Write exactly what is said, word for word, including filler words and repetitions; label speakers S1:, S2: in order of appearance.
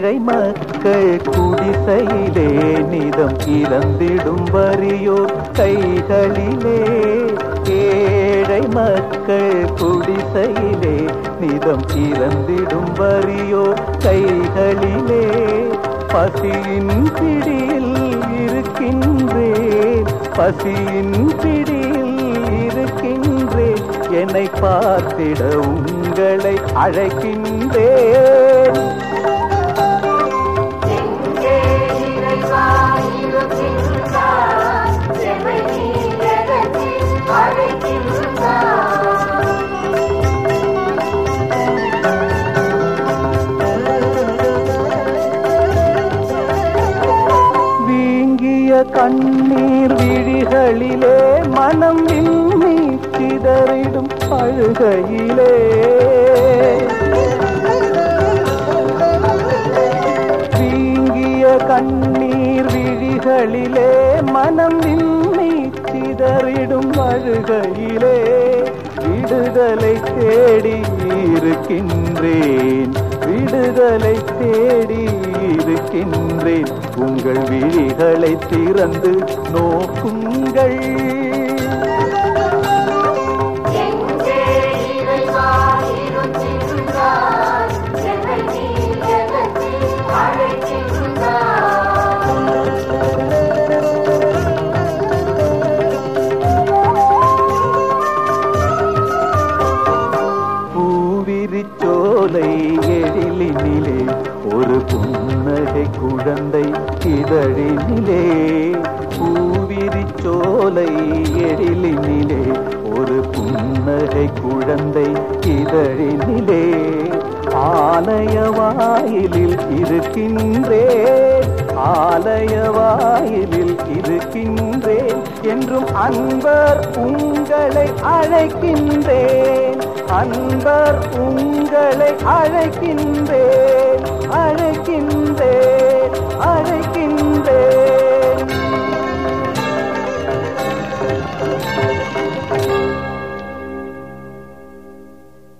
S1: ஏழை மக்கள் குடிசையிலே நிதம் இறந்திடும் வறியோர் கைகளிலே. ஏழை மக்கள் குடிசையிலே நிதம் இறந்திடும் வறியோர் கைகளிலே. பசியின் பிடியில் இருக்கின்றேன், பசியின் பிடியில் இருக்கின்றேன், என்னை பார்த்திட உங்களை அழைக்கின்றேன். கண்ணீர் விழிகளிலே மனம் விம்மி சிதறிடும் அழுகையிலே. வீங்கிய கண்ணீர் விழிகளிலே மனம் விம்மி சிதறிடும் அழுகையிலே. விடுதலை தேடி இருக்கின்றேன், விடுதலை தேடி இருக்கின்றேன், உங்கள் விழிகளை திறந்து நோக்குங்கள். பூவிரிச்சோலை எழிலினிலே ஒரு புன்னகை குழந்தை இதழினிலே. பூவிரிச்சோலை எழிலினிலே ஒரு புன்னகை குழந்தை இதழினிலே. ஆலய வாயிலில் இருக்கின்றேன், ஆலய வாயிலில் இருக்கின்றேன், என்றும் அன்பர் உங்களை அழைக்கின்றேன், அன்பர் உங்களை அழைக்கின்றேன், அழை